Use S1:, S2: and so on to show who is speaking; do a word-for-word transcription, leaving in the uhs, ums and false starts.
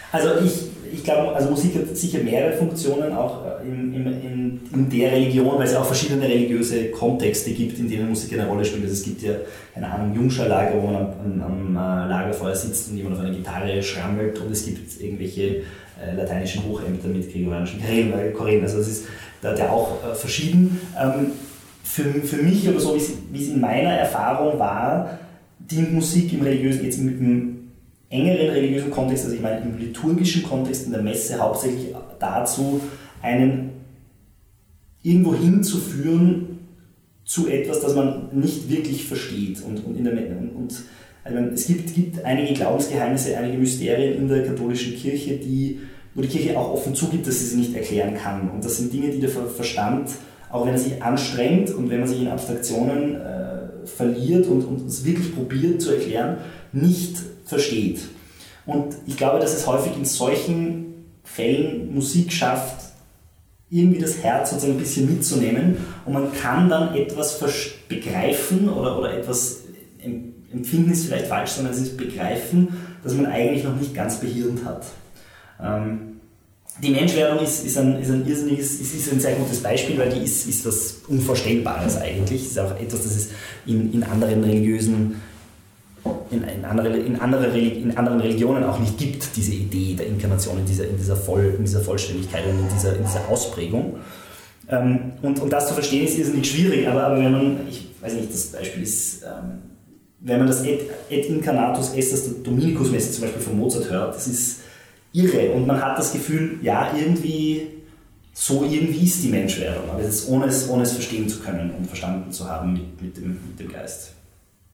S1: Also ich, ich glaube, also Musik hat sicher mehrere Funktionen, auch in, in, in der Religion, weil es auch verschiedene religiöse Kontexte gibt, in denen Musik eine Rolle spielt. Also es gibt ja, keine Ahnung, Jungschar-Lager, wo man am, am, am Lagerfeuer sitzt und jemand auf einer Gitarre schrammelt, und es gibt irgendwelche äh, lateinischen Hochämter mit gregorianischen Chorälen. Also es ist da, da auch äh, verschieden. Ähm, für, für mich oder so, wie es in meiner Erfahrung war, dient Musik im religiösen, jetzt mit dem engeren religiösen Kontext, also ich meine im liturgischen Kontext in der Messe, hauptsächlich dazu, einen irgendwo hinzuführen zu etwas, das man nicht wirklich versteht. Und, und, in der, und, und also es gibt, gibt einige Glaubensgeheimnisse, einige Mysterien in der katholischen Kirche, die, wo die Kirche auch offen zugibt, dass sie sie nicht erklären kann. Und das sind Dinge, die der Verstand, auch wenn er sich anstrengt und wenn man sich in Abstraktionen äh, verliert und, und es wirklich probiert zu erklären, nicht versteht. Und ich glaube, dass es häufig in solchen Fällen Musik schafft, irgendwie das Herz sozusagen ein bisschen mitzunehmen, und man kann dann etwas begreifen oder, oder etwas empfinden ist vielleicht falsch, sondern es ist begreifen, das man eigentlich noch nicht ganz behirnt hat. Ähm, die Menschwerdung ist, ist, ein, ist, ein irrsinniges, ist, ist ein sehr gutes Beispiel, weil die ist, ist was Unvorstellbares eigentlich. Es ist auch etwas, das es in, in anderen religiösen In, in, andere, in, andere, in anderen Religionen auch nicht gibt, diese Idee der Inkarnation in dieser, in dieser, Voll, in dieser Vollständigkeit und in dieser, in dieser Ausprägung. Ähm, und, und das zu verstehen ist irrsinnig schwierig, aber, aber wenn man, ich weiß nicht, das Beispiel ist, ähm, wenn man das Et, Et Incarnatus Est, das der Dominikusmesse zum Beispiel von Mozart hört, das ist irre, und man hat das Gefühl, ja, irgendwie, so irgendwie ist die Menschwerdung, aber es ist, ohne es, ohne es verstehen zu können und verstanden zu haben mit, mit, dem, mit dem Geist.